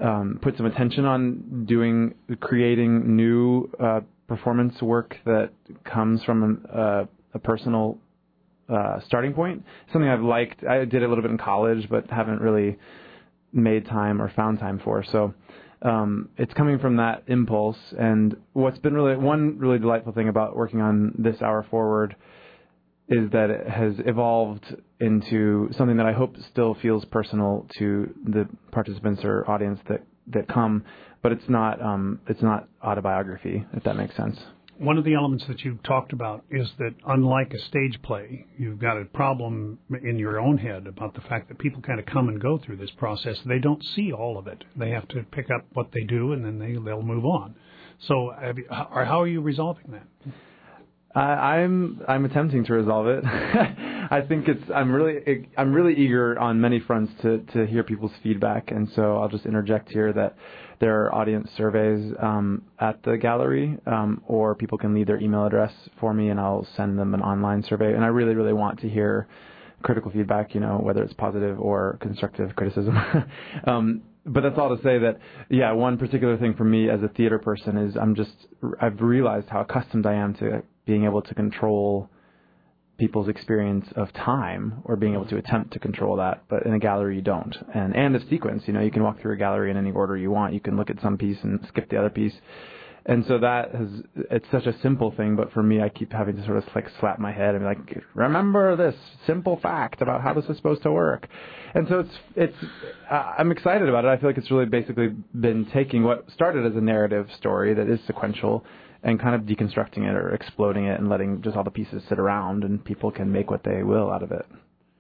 um, put some attention on doing, creating new uh, performance work that comes from a, a personal uh, starting point. Something I've liked. I did it a little bit in college, but haven't really made time or found time for. So um, it's coming from that impulse. And what's been really one really delightful thing about working on this Hour Forward is that it has evolved into something that I hope still feels personal to the participants or audience that, that come, but it's not um, it's not autobiography, if that makes sense. One of the elements that you've talked about is that unlike a stage play, you've got a problem in your own head about the fact that people kind of come and go through this process. They don't see all of it. They have to pick up what they do, and then they, they'll move on. So have you, or how are you resolving that? Uh, I'm I'm attempting to resolve it. I think it's I'm really I'm really eager on many fronts to, to hear people's feedback, and so I'll just interject here that there are audience surveys um, at the gallery, um, or people can leave their email address for me, and I'll send them an online survey. And I really really want to hear critical feedback, you know, whether it's positive or constructive criticism. um, But that's all to say that, yeah, one particular thing for me as a theater person is I'm just, I've realized how accustomed I am to being able to control people's experience of time, or being able to attempt to control that. But in a gallery, you don't. And, and a sequence, you know, you can walk through a gallery in any order you want. You can look at some piece and skip the other piece. And so that has, it's such a simple thing, but for me, I keep having to sort of like slap my head and be like, remember this simple fact about how this is supposed to work. And so it's, it's, uh, I'm excited about it. I feel like it's really basically been taking what started as a narrative story that is sequential and kind of deconstructing it or exploding it and letting just all the pieces sit around, and people can make what they will out of it.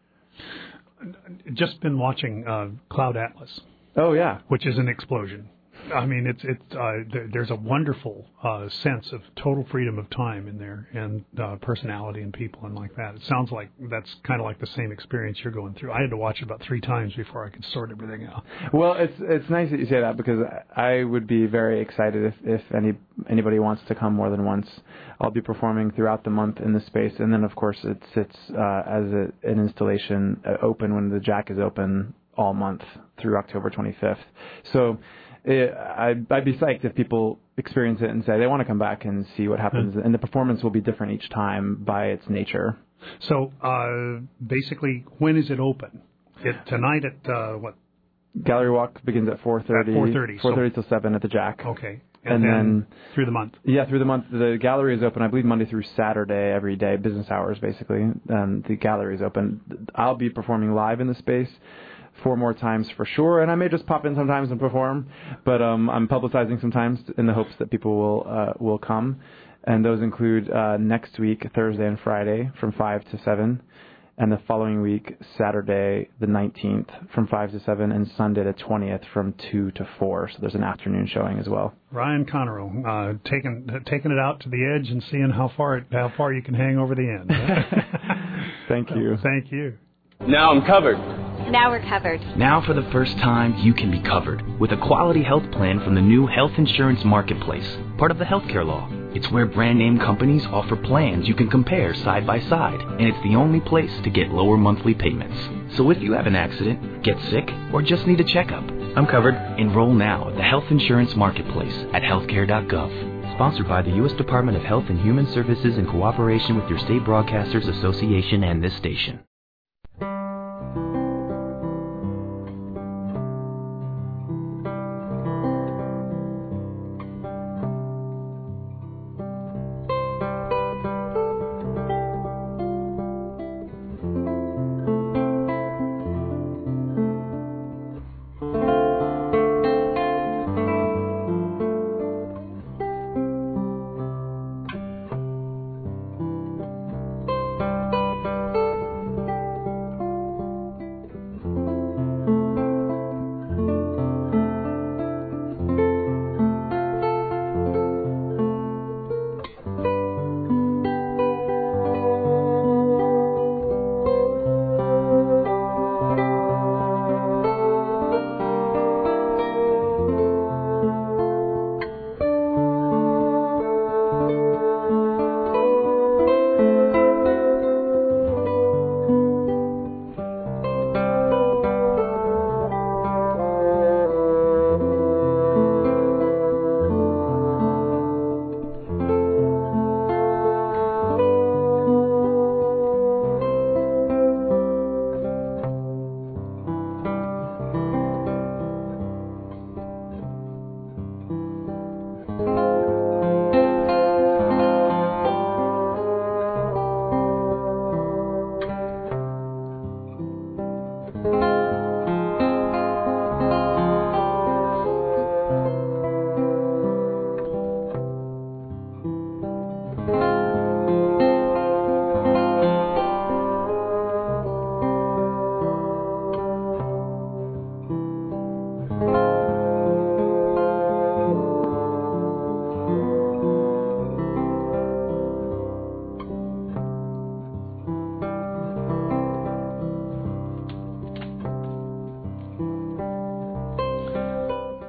Just been watching uh, Cloud Atlas. Oh, yeah. Which is an explosion. I mean, it's it's uh, there, there's a wonderful uh, sense of total freedom of time in there, and uh, personality and people and like that. It sounds like that's kind of like the same experience you're going through. I had to watch it about three times before I could sort everything out. Well, it's it's nice that you say that, because I would be very excited if, if any anybody wants to come more than once. I'll be performing throughout the month in the space, and then of course it sits uh, as a, an installation uh, open when the Jack is open all month through October twenty-fifth. So. It, I'd, I'd be psyched if people experience it and say they want to come back and see what happens. Mm-hmm. And the performance will be different each time by its nature. So uh, basically, when is it open? It, tonight at uh, what? Gallery Walk begins at four thirty. At four thirty. four thirty so, till seven at the Jack. Okay. And, and then, then through the month? Yeah, through the month. The gallery is open, I believe, Monday through Saturday every day, business hours basically. And the gallery is open. I'll be performing live in the space four more times for sure, and I may just pop in sometimes and perform, but um, I'm publicizing sometimes in the hopes that people will uh, will come, and those include uh, next week, Thursday and Friday from five to seven, and the following week, Saturday the nineteenth from five to seven, and Sunday the twentieth from two to four, so there's an afternoon showing as well. Ryan Connerow, uh, taking taking it out to the edge and seeing how far it, how far you can hang over the end. Thank you. So, thank you. Now I'm covered. Now we're covered. Now for the first time, you can be covered with a quality health plan from the new Health Insurance Marketplace, part of the healthcare law. It's where brand name companies offer plans you can compare side by side, and it's the only place to get lower monthly payments. So if you have an accident, get sick, or just need a checkup, I'm covered. Enroll now at the Health Insurance Marketplace at healthcare dot gov. Sponsored by the U S Department of Health and Human Services in cooperation with your state broadcasters association and this station.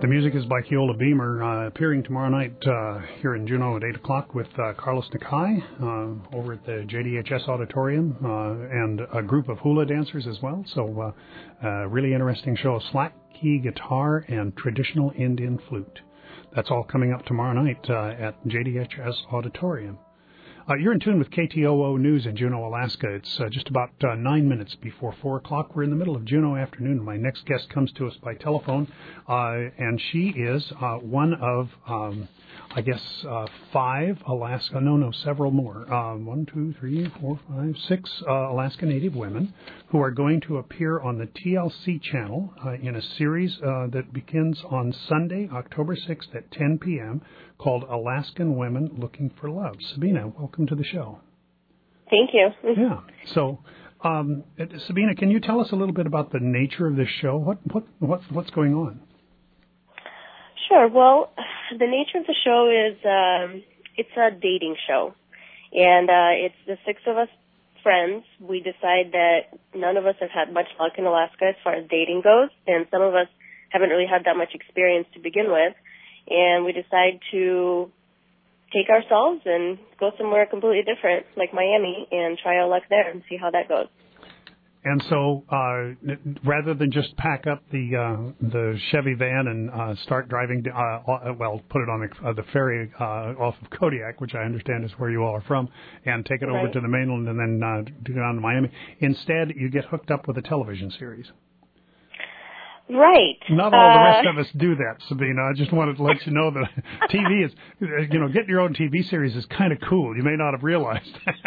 The music is by Keola Beamer, uh, appearing tomorrow night uh, here in Juneau at eight o'clock with uh, Carlos Nakai uh, over at the J D H S Auditorium uh, and a group of hula dancers as well. So uh, uh, really interesting show of slack key guitar and traditional Indian flute. That's all coming up tomorrow night uh, at J D H S Auditorium. Uh, you're in tune with K T O O News in Juneau, Alaska. It's uh, just about uh, nine minutes before four o'clock. We're in the middle of Juneau afternoon. My next guest comes to us by telephone, uh, and she is uh, one of, um, I guess, uh, five Alaska, no, no, several more. Um, one, two, three, four, five, six uh, Alaska Native women who are going to appear on the T L C channel uh, in a series uh, that begins on Sunday, October sixth at ten p.m., called Alaskan Women Looking for Love. Sabina, welcome to the show. Thank you. Yeah. So, um, Sabina, can you tell us a little bit about the nature of this show? What what what what's going on? Sure. Well, the nature of the show is um, it's a dating show, and uh, it's the six of us friends. We decide that none of us have had much luck in Alaska as far as dating goes, and some of us haven't really had that much experience to begin with. And we decide to take ourselves and go somewhere completely different, like Miami, and try our luck there and see how that goes. And so, uh, rather than just pack up the uh, the Chevy van and uh, start driving, uh, well, put it on the, uh, the ferry uh, off of Kodiak, which I understand is where you all are from, and take it right. over to the mainland and then uh, go down to Miami. Instead, you get hooked up with a television series. Right. Not all uh, the rest of us do that, Sabina. I just wanted to let you know that T V is, you know, getting your own T V series is kind of cool. You may not have realized.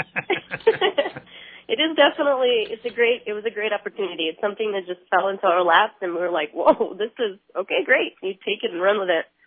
It is definitely, it's a great, it was a great opportunity. It's something that just fell into our laps and we were like, whoa, this is, okay, great. You take it and run with it.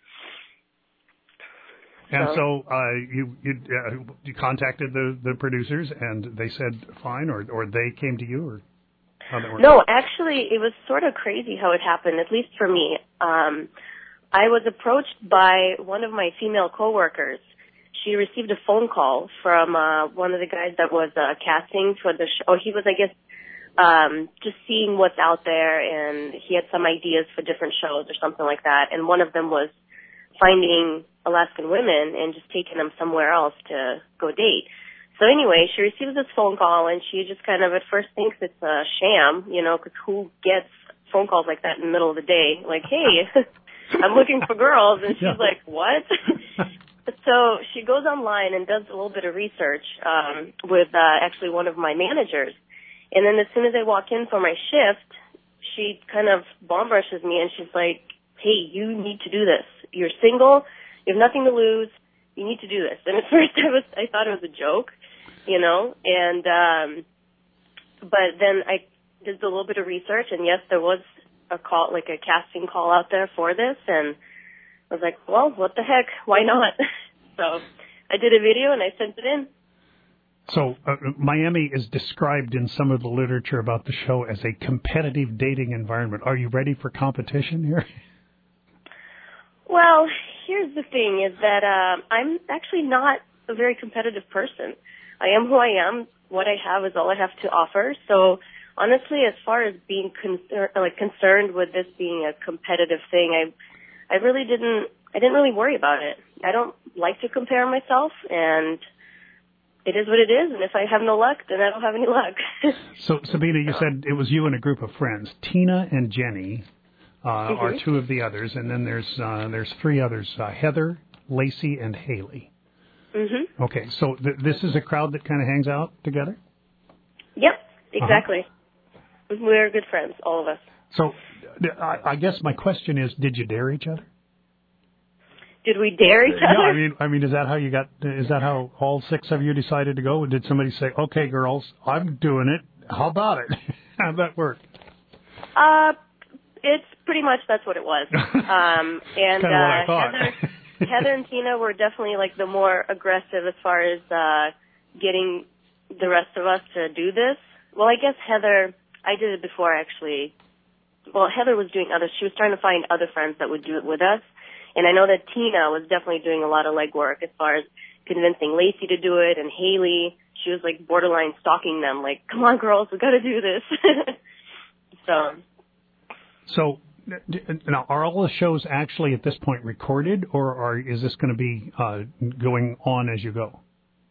And so, so uh, you you, uh, you contacted the, the producers and they said fine, or, or they came to you, or? No, actually, it was sort of crazy how it happened, at least for me. Um, I was approached by one of my female coworkers. She received a phone call from uh, one of the guys that was uh, casting for the show. He was, I guess, um, just seeing what's out there, and he had some ideas for different shows or something like that. And one of them was finding Alaskan women and just taking them somewhere else to go date. So anyway, she receives this phone call, and she just kind of at first thinks it's a sham, you know, because who gets phone calls like that in the middle of the day? Like, hey, I'm looking for girls. And she's yeah. like, what? So she goes online and does a little bit of research um, with uh, actually one of my managers. And then as soon as I walk in for my shift, she kind of bomb rushes me, and she's like, hey, you need to do this. You're single. You have nothing to lose. You need to do this. And at first I was, I thought it was a joke, you know, and, um, but then I did a little bit of research, and yes, there was a call, like a casting call out there for this, and I was like, well, what the heck? Why not? So I did a video and I sent it in. So uh, Miami is described in some of the literature about the show as a competitive dating environment. Are you ready for competition here? Well, here's the thing is that um, I'm actually not a very competitive person. I am who I am. What I have is all I have to offer. So honestly, as far as being concern, like concerned with this being a competitive thing, I I really didn't I didn't really worry about it. I don't like to compare myself, and it is what it is. And if I have no luck, then I don't have any luck. So Sabina, you said it was you and a group of friends, Tina and Jenny. Uh, mm-hmm. Are two of the others, and then there's uh, there's three others: uh, Heather, Lacey, and Haley. Mm-hmm. Okay, so th- this is a crowd that kind of hangs out together. Yep, exactly. Uh-huh. We're good friends, all of us. So, I, I guess my question is: did you dare each other? Did we dare each other? No, I mean, I mean, is that how you got? Is that how all six of you decided to go? Or did somebody say, "Okay, girls, I'm doing it. How about it?" How'd that work? Uh. It's pretty much that's what it was. Um, and uh, Heather, Heather and Tina were definitely like the more aggressive as far as uh, getting the rest of us to do this. Well, I guess Heather, I did it before actually. Well, Heather was doing other. She was trying to find other friends that would do it with us, and I know that Tina was definitely doing a lot of legwork as far as convincing Lacey to do it, and Haley. She was like borderline stalking them, like, "Come on, girls, we got to do this." So. So Now, are all the shows actually at this point recorded, or are, is this going to be uh, going on as you go?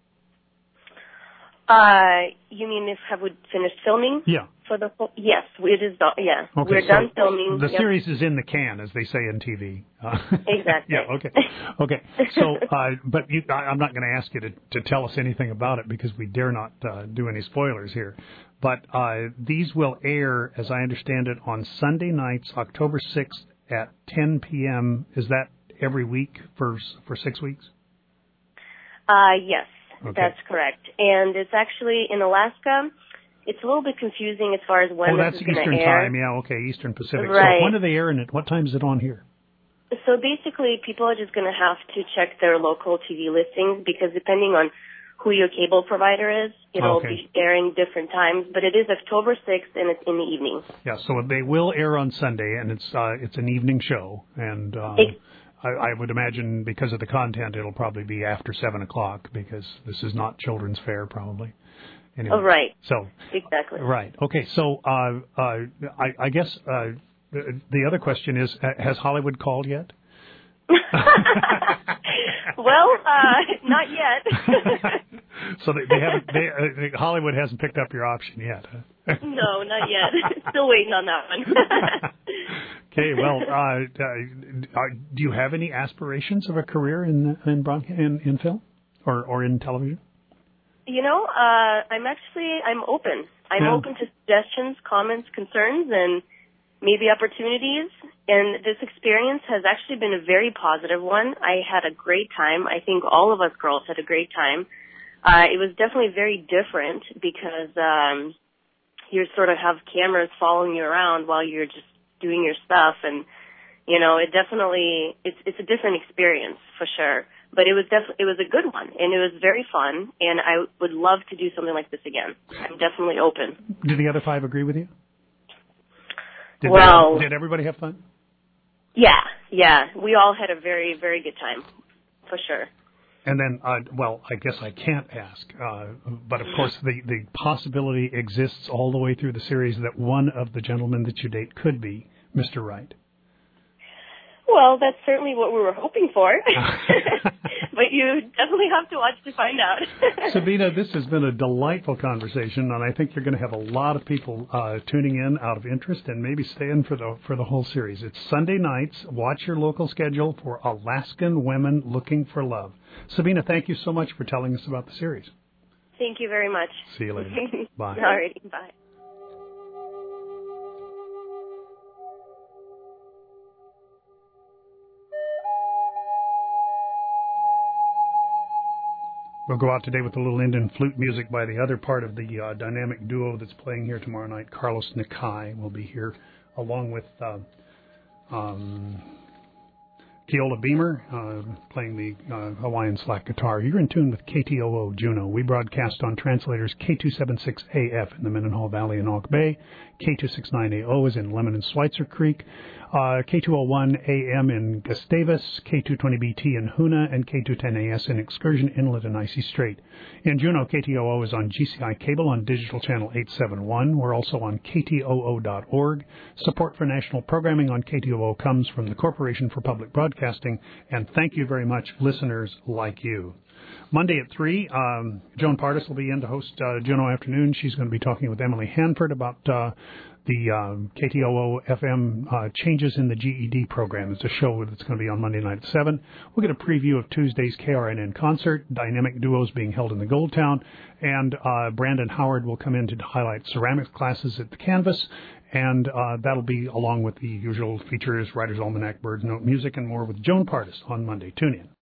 Uh, you mean if have we finished filming? Yeah. For the whole, yes, it is. Done, yeah, Okay, we're so done filming. The yep. series is in the can, as they say in T V. Uh, exactly. Yeah. Okay. Okay. So, uh, but you, I, I'm not going to ask you to, to tell us anything about it because we dare not uh, do any spoilers here. But uh, these will air, as I understand it, on Sunday nights, October sixth at ten p.m. Is that every week for for six weeks? Uh, yes. Okay. That's correct. And it's actually in Alaska. It's a little bit confusing as far as when oh, this that's is going to Eastern air. time. Yeah, okay, Eastern Pacific. Right. So when do they air and it? What time is it on here? So basically, people are just going to have to check their local T V listings because depending on who your cable provider is, it'll Okay. be airing different times. But it is October sixth and it's in the evening. Yeah, so they will air on Sunday, and it's uh, it's an evening show, and uh, Ex- I, I would imagine because of the content, it'll probably be after seven o'clock because this is not children's fare, probably. Anyway, Oh, right. So Exactly. right, okay. So uh, uh, I, I guess uh, the other question is: uh, has Hollywood called yet? Well, uh, not yet. So they, they haven't. They, uh, Hollywood hasn't picked up your option yet. Huh? No, not yet. Still waiting on that one. Okay, well, uh, uh, do you have any aspirations of a career in in broadcast, in, in film or or in television? You know, uh, I'm actually I'm open. I'm Yeah. open to suggestions, comments, concerns, and maybe opportunities. And this experience has actually been a very positive one. I had a great time. I think all of us girls had a great time. Uh, it was definitely very different because um, you sort of have cameras following you around while you're just doing your stuff, and you know, it definitely it's it's a different experience for sure. But it was definitely it was a good one, and it was very fun, and I would love to do something like this again. I'm definitely open. Do the other five agree with you? Did Well- they, did everybody have fun? Yeah, yeah, we all had a very very good time, for sure. And then, uh, well, I guess I can't ask, uh, but of course the, the possibility exists all the way through the series that one of the gentlemen that you date could be Mister Wright. Well, that's certainly what we were hoping for. But you definitely have to watch to find out. Sabina, this has been a delightful conversation, and I think you're going to have a lot of people uh, tuning in out of interest and maybe staying for the for the whole series. It's Sunday nights. Watch your local schedule for Alaskan Women Looking for Love. Sabina, thank you so much for telling us about the series. Thank you very much. See you later. Bye. All righty, bye. We'll go out today with a little Indian flute music by the other part of the uh, dynamic duo that's playing here tomorrow night. Carlos Nakai will be here along with uh, um, Keola Beamer uh, playing the uh, Hawaiian slack guitar. You're in tune with K T O O Juneau. We broadcast on translators K two seventy-six A F in the Mendenhall Valley in Auk Bay. K two sixty-nine A O is in Lemon and Schweitzer Creek. Uh, K two oh one A M in Gustavus, K two twenty B T in Hoona, and K two ten A S in Excursion Inlet and Icy Strait. In Juneau, K T O O is on G C I Cable on Digital Channel eight seventy-one. We're also on K T O O dot org. Support for national programming on K T O O comes from the Corporation for Public Broadcasting, and thank you very much, listeners like you. Monday at three, um, Joan Pardis will be in to host uh, Juneau Afternoon. She's going to be talking with Emily Hanford about uh, the um, K T O O F M uh, changes in the G E D program. It's a show that's going to be on Monday night at seven. We'll get a preview of Tuesday's K R N N concert, dynamic duos being held in the Gold Town, and uh, Brandon Howard will come in to highlight ceramics classes at the Canvas, and uh, that'll be along with the usual features, Writer's Almanac, Birds Note Music, and more with Joan Pardis on Monday. Tune in.